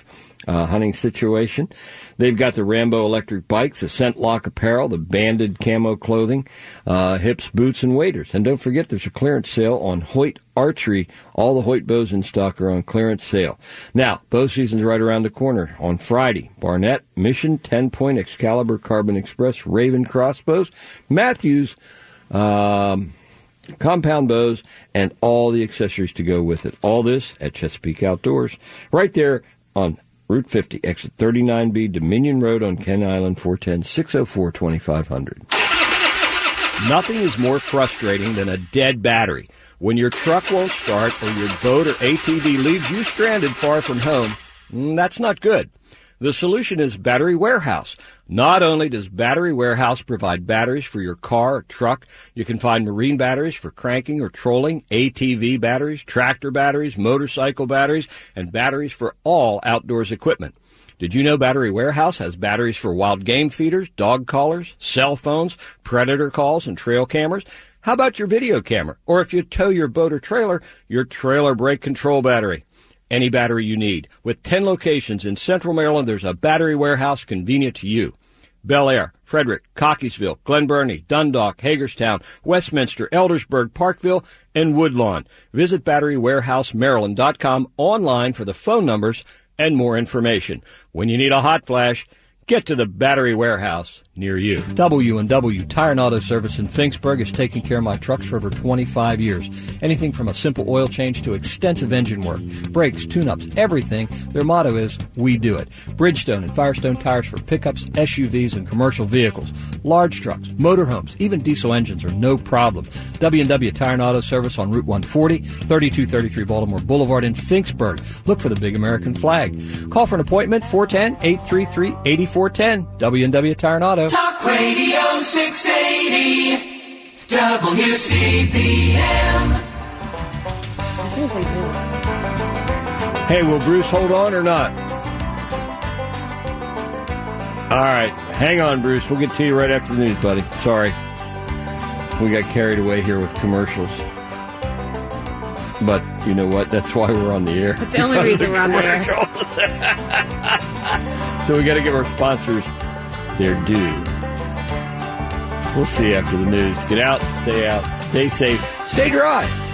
uh, hunting situation. They've got the Rambo electric bikes, the Scent Lock apparel, the banded camo clothing, uh, hips, boots, and waders. And don't forget there's a clearance sale on Hoyt Archery. All the Hoyt bows in stock are on clearance sale. Now, bow season's right around the corner. On Friday, Barnett, Mission, ten point, Excalibur, Carbon Express, Raven crossbows, Matthews, um, compound bows, and all the accessories to go with it. All this at Chesapeake Outdoors, right there on Route fifty, exit thirty-nine B, Dominion Road on Ken Island, four one zero, six oh four, two five hundred. Nothing is more frustrating than a dead battery. When your truck won't start or your boat or A T V leaves you stranded far from home, that's not good. The solution is Battery Warehouse. Not only does Battery Warehouse provide batteries for your car or truck, you can find marine batteries for cranking or trolling, A T V batteries, tractor batteries, motorcycle batteries, and batteries for all outdoors equipment. Did you know Battery Warehouse has batteries for wild game feeders, dog collars, cell phones, predator calls, and trail cameras? How about your video camera? Or if you tow your boat or trailer, your trailer brake control battery. Any battery you need. With ten locations in Central Maryland, there's a Battery Warehouse convenient to you. Bel Air, Frederick, Cockeysville, Glen Burnie, Dundalk, Hagerstown, Westminster, Eldersburg, Parkville, and Woodlawn. Visit battery warehouse maryland dot com online for the phone numbers and more information. When you need a hot flash, get to the Battery Warehouse near you. W and W Tire and Auto Service in Finksburg has taken care of my trucks for over twenty-five years. Anything from a simple oil change to extensive engine work, brakes, tune-ups, everything. Their motto is, we do it. Bridgestone and Firestone tires for pickups, S U Vs, and commercial vehicles. Large trucks, motorhomes, even diesel engines are no problem. W and W Tire and Auto Service on Route one forty, thirty-two thirty-three Baltimore Boulevard in Finksburg. Look for the big American flag. Call for an appointment, four one zero, eight three three, eight four one zero. W and W Tire and Auto. Talk Radio six eighty W C P M. Hey, will Bruce hold on or not? All right. Hang on, Bruce. We'll get to you right after the news, buddy. Sorry. We got carried away here with commercials. But you know what? That's why we're on the air. That's the only reason we're on the air. So we got to give our sponsors their due. We'll see you after the news. Get out, stay out, stay safe, stay dry.